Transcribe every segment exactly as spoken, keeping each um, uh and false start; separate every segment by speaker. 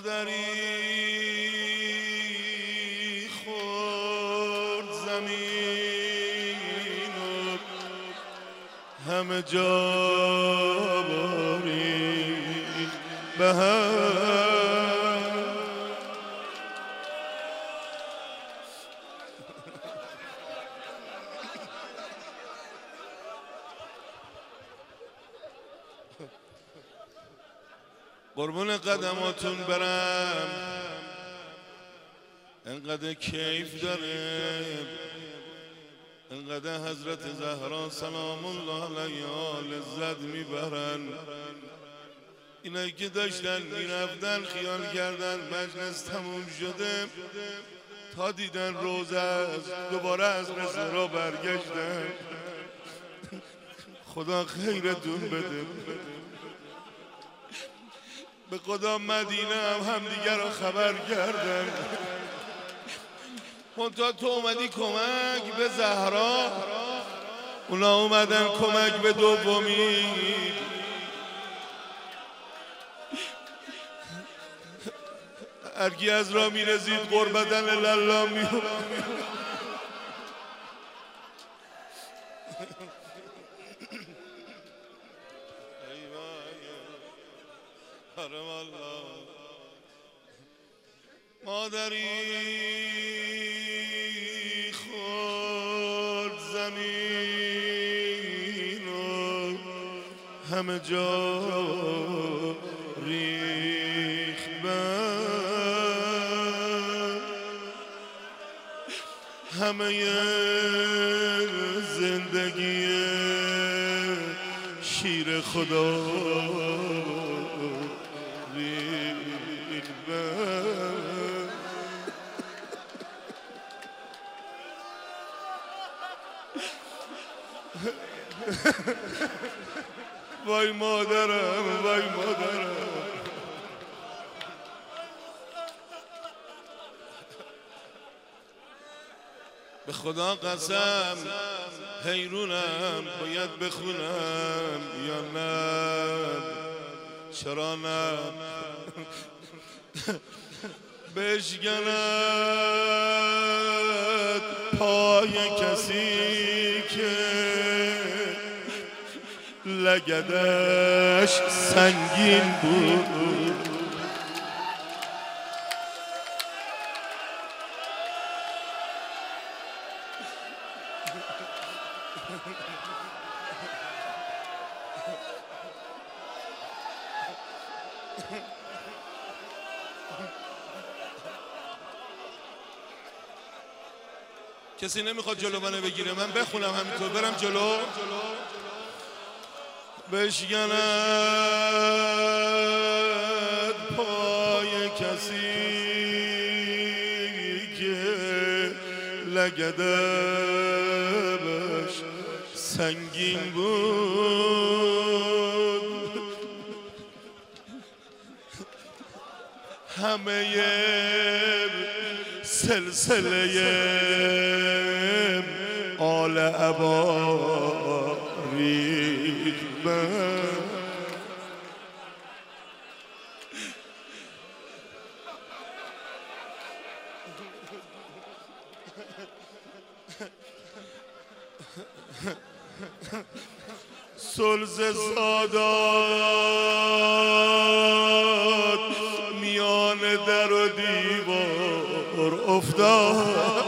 Speaker 1: مادری خورد زمین و همه جا باریخت به هم. قربون قدماتون برم، انقدر کیف داره، انقدر حضرت زهرا سلام الله علیها لذت میبرن. اینایی که داشتن میرفتن خیال کردن مجلس تموم شده، تا دیدن روزه است دوباره از رستوران برگشتن. خدا خیرتون بده. به خدا مدینه هم همدیگر رو خبر کردن. منتها تو اومدی کمک به زهرا، اونا اومدن کمک به دومی. هرکی از را میرسید قربتن للا میو مادری خورد زمین و همه جا ریخت بر، همه زندگی شیر خدا ریخت بر. وای مادرم، وای مادرم. به خدا قسم حیرونم باید بخونم یا نه؟ چرا نه؟ بشکند پای کسی که لگدش سنگین بود. کسی نمیخواد جلو منو بگیره، من بخونم همینطور برم جلو. بشکند پای کسی که لگدش سنگین بود. همه سلسله آل عبا ریخت بر. سلز سادات میان در و دیوار افتاد.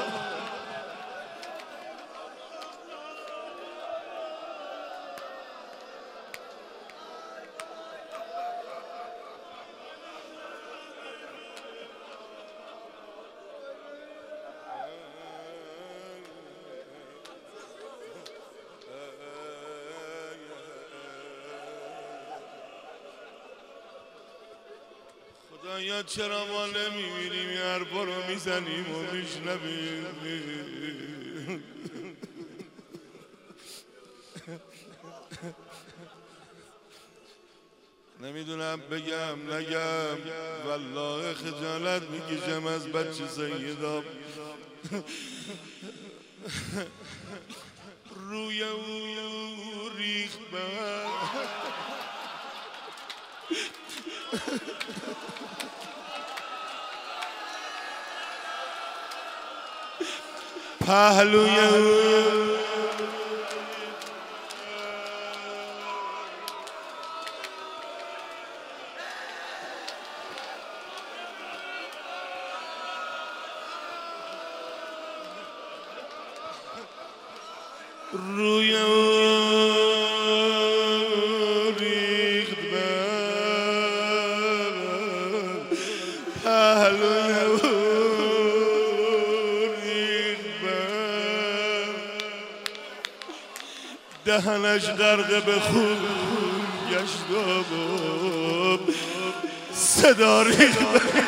Speaker 1: خدایا چرا ما نمیبینیم این حرفا رو میزنیم و میشنویم؟ نمیدونم بگم نگم، والله خجالت میکشم از بچه سیدا. روی او ریخت بر پهلوی روی ریخت بر پهلوی ریخت بر دهنش غرق به خون گشت و صدا ریخت بر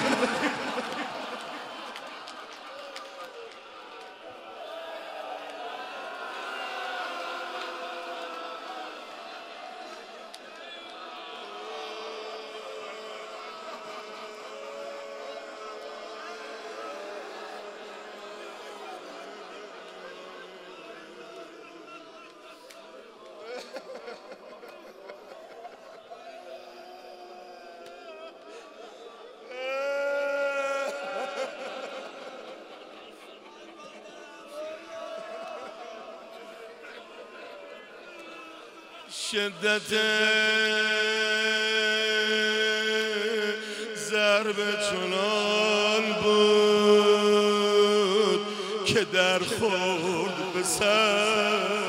Speaker 1: شدت ضرب چنان بود که در خورد به سر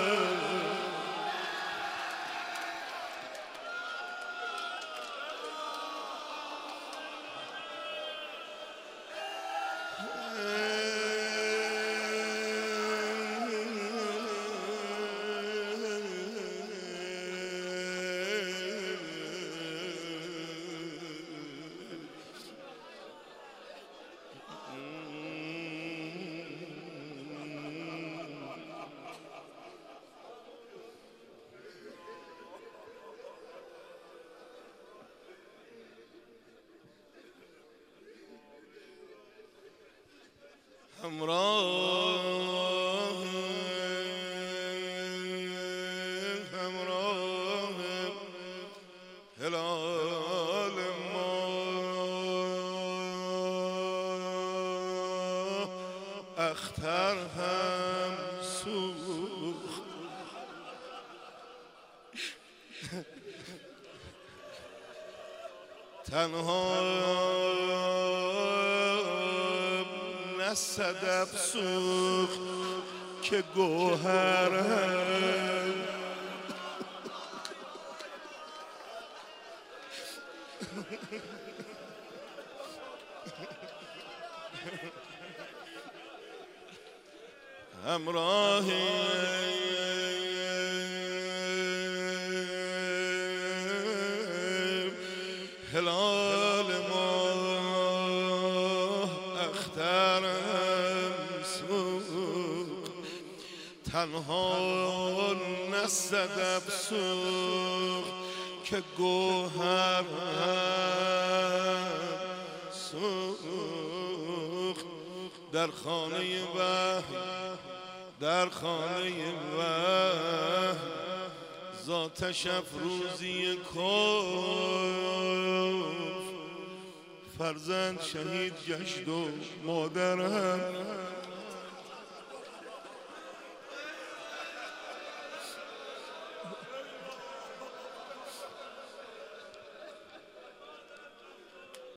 Speaker 1: همراه همراه هلال ما اختر هم سوخت تنها صدف سوخت که گوهر همراه هلال ما تنها نه صدف سوخت که گوهر سوخت در خانه وحی در خانه وحی ذاتش افروزی کفر فرزند شهید گشت و مادرم